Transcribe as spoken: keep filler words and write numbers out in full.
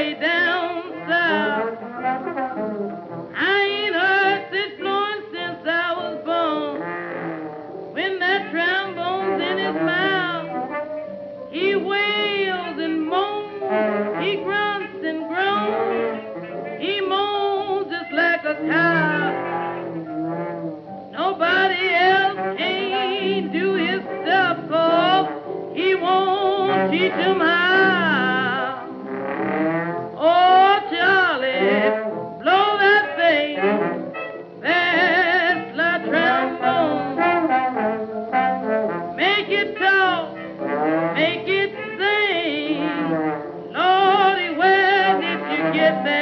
way down south. I ain't heard such blowing since I was born. When that trombone's in his mouth, he wails and moans, he grunts and groans, he moans just like a cow. Nobody else can do his stuff, 'cause he won't teach 'em how. Oh, Charlie, blow that thing, that's la trombone. Make it talk, make it sing. Lordy, where did you get that?